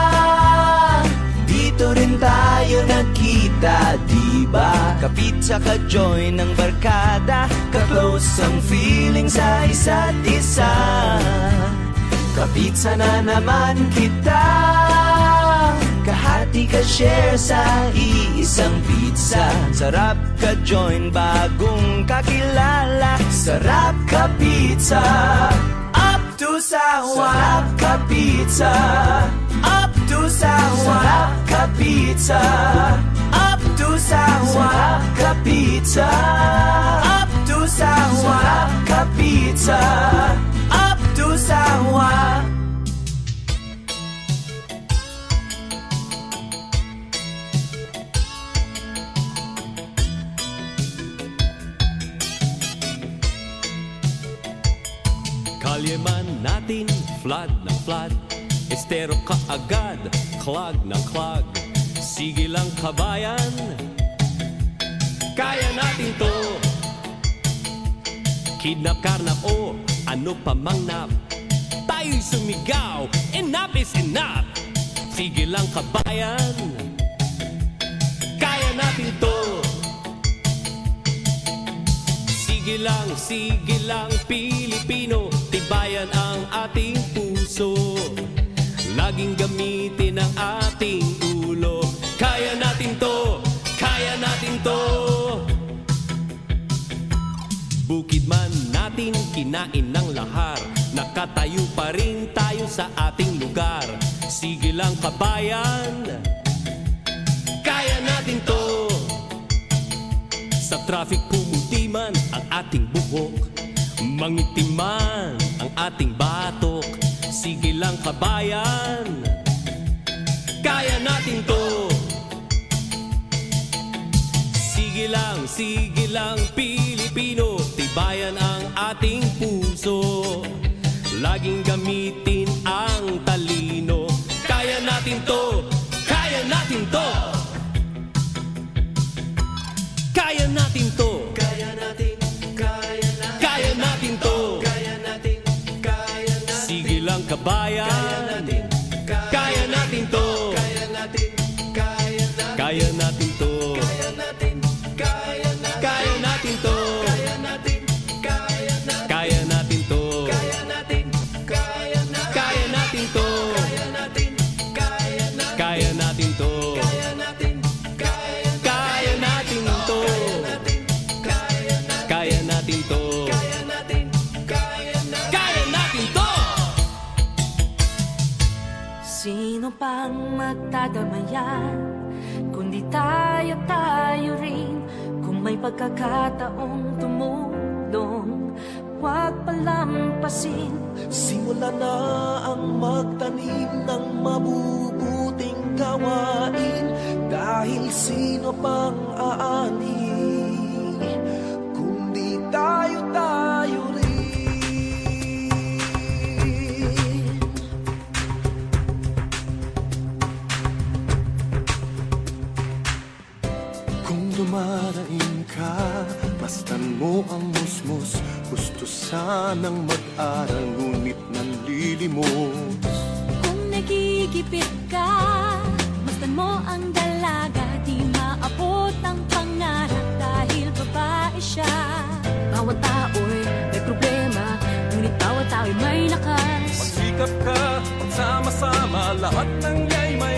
dito rin tayo nagkita, diba? Ka-pizza, ka-join ng barkada, ka-close ang feeling sa isa't isa. Ka-pizza na naman kita, kahati ka-share sa iisang pizza. Sarap ka-join bagong kakilala, sarap ka-pizza, up to sawa. Sarap ka-pizza, up to sawa. Sarap ka-pizza, up to sawa. Sarap ka-pizza, up to sawa. Sarap ka-pizza, up to sawa. Kalye man natin, flood ng flood, estero ka agad, clog ng clog. Sige lang kabayan, kaya natin to. Kidnap, karnap o ano pa mang nap, tayo'y sumigaw, enough is enough. Sige lang kabayan, kaya natin to. Sige lang, sige lang Pilipino, tibayan ang ating puso, laging gamitin ang ating ulo. Kaya natin to, kaya natin to. Bukid man natin kinain ng lahar, nakatayo pa rin tayo sa ating lugar. Sige lang kabayan, kaya natin to. Sa traffic pumuti man ang ating buhok, mangitim man ang ating batok. Sige lang kabayan, kaya natin to. Sige lang, sige lang Pilipino, tibayan ang ating puso, laging gamitin ang talino. Kaya natin to, kaya natin to. Kaya natin to, kaya natin, kaya natin, kaya natin to, kaya natin, kaya natin. Sige lang kabayan, kaya natin, kaya natin to, kaya natin, kaya natin, kaya natin to, kaya natin, kaya natin, kaya natin to, kaya natin, kaya natin, kaya natin to, kaya natin, kaya natin, kaya natin to, kaya natin, kaya natin, kaya natin to, kaya natin, kaya natin to, kaya natin to, kaya natin, kaya natin to. Sino pang magdadamayan, kundi tayo, tayo rin. Kung may pagkakataong tumulong, huwag palampasin. Simula na ang magtanim ng mabubuting gawain, dahil sino pang aani kundi tayo, tayo rin. Kung dumaraing ka, mastan mo ang musmus. Gusto sanang mag-aral, ngunit nanlilimos. Kung nagigipit ka, mastan mo ang dalaga. Di maabot ang pangarap dahil babae siya. Bawat tao'y may problema, ngunit bawat tao'y may lakas. Magsikap ka, magsama-sama, lahat ng yay may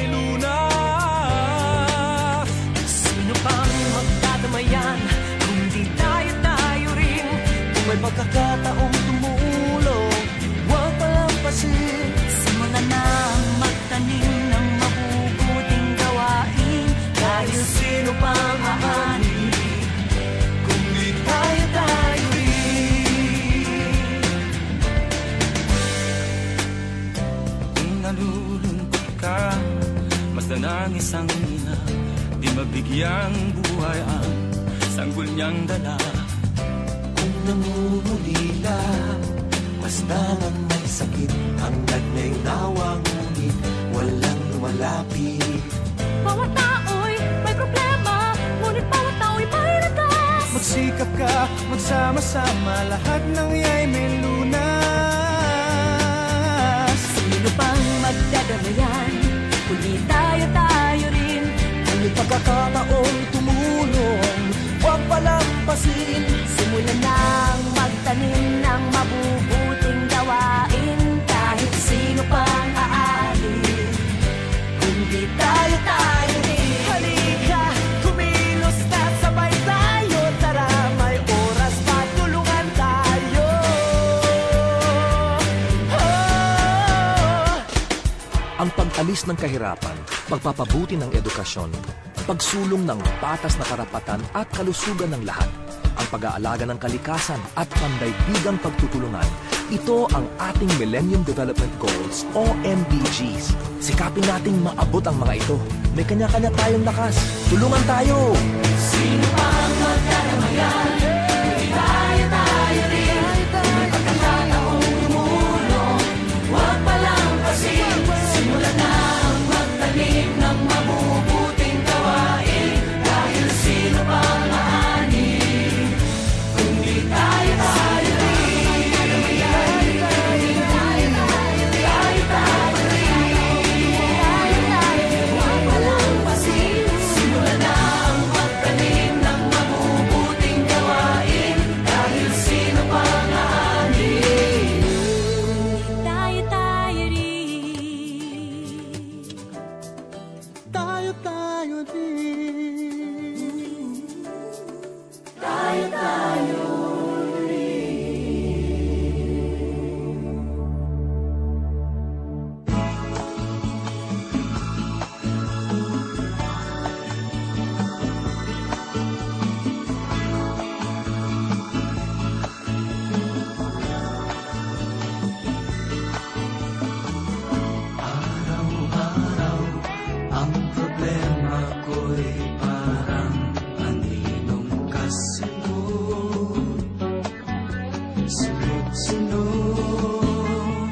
lunas. Sino pang magdadamayan, kundi tayo, tayo rin. Kung may pagkakataong tumulong, huwag palampasin. Simula na magtanim ng mabubuting gawain, dahil sino pang aani kundi tayo, tayo rin. Kung nalulungkot ka, masdan ang isang ina, di mabigyang buhay ang sanggol niyang dala. Kung namumulila. Basta nang may sakit, hanggang may nawa, ngunit walang lumalapit. Bawat tao'y may problema, ngunit bawat tao'y may lakas. Magsikap ka, magsama-sama, lahat ng iya'y may lunas. Sino pang magdadamayan, kundi tayo-tayo rin. May pagkakataong tumulong, huwag palampasin. Simulan nang magtanim ng mabubuting gawain. Kahit sino pang aalin, kundi tayo-tayo rin. Halika, kumilos na sabay tayo. Tara, may oras pa, tulungan tayo. Oh! Ang pag-alis ng kahirapan, pagpapabuti ng edukasyon, pagsulong ng patas na karapatan at kalusugan ng lahat, ang pag-aalaga ng kalikasan at pandaigdigang pagtutulungan. Ito ang ating Millennium Development Goals o M D Gs. Sikapin nating maabot ang mga ito. May kanya-kanya tayong lakas. Tulungan tayo! Sino pang magdadamayan, kundi tayo-tayo rin. May pagkakataong tumulong, huwag palampasin. Simulan na ang magtanim ng mabubuting gawain. Dahil sino pang aanin, kundi tayo-tayo rin. Tayo-tayo rin. Huwag palampasin. Simulan na ang magtanim ng mabubuting gawain. Dahil sino pang aanin, Tayo-tayo rin. Tayo-tayo din. tayo-tayo. Araw-araw, ang problema ko'y parang aninong kasunod. Sunod-sunod,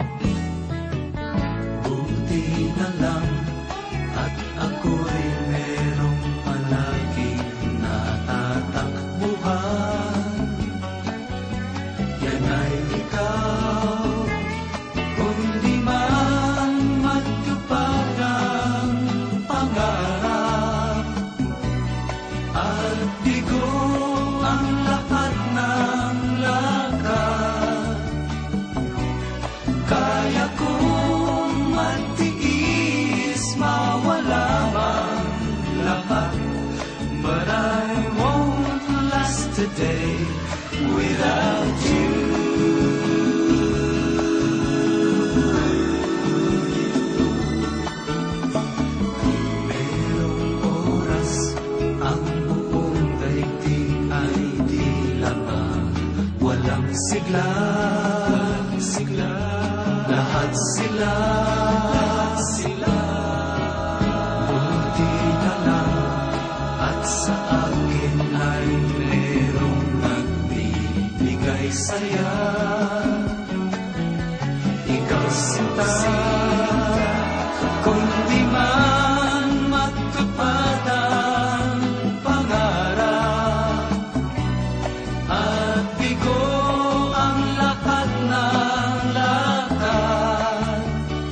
buti na lang at ako'y merong palaging natatakbuhan. Yan ay ikaw, kung di man matupad ang pangarap at bigo ang lahat ng lakad. Kaya kong magtiis, mawala man lahat, but I won't last a day without you. Merong oras, ang buong daigdig ay di lamang walang sigla. Sigla, lahat sila, lahat sila. Buti na lang at sa akin ay merong nagbibigay saya. Ikaw sinta, kung di man matupad ang pangarap at bigo ang lahat ng lakad.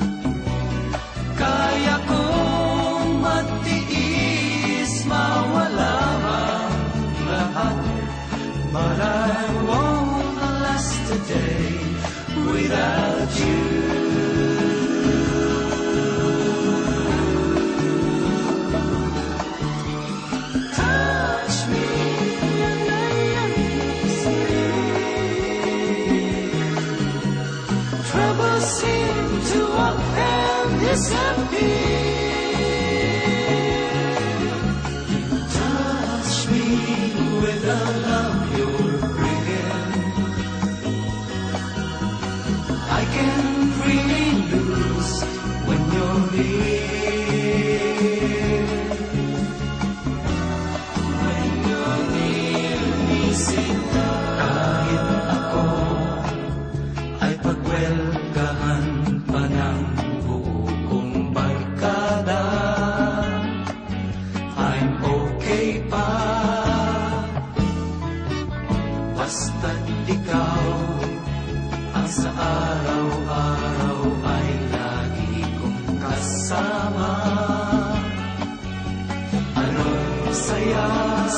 Kaya kong magtiis, mawala man lahat, but I won't last a day without you. Touch me, troubles seem to up and disappear. Touch me with the love you're bringing. I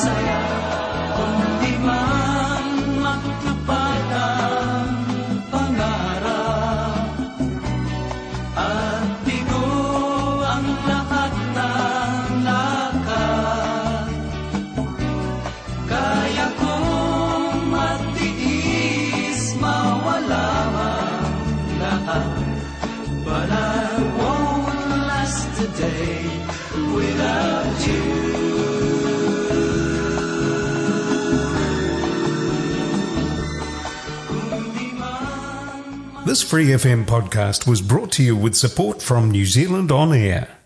masaya kung di man matupad ang pangarap at bigo ang lahat ng lakad. Kaya kong matiis mawala man lahat, but I won't last today without you. This Free F M podcast was brought to you with support from New Zealand On Air.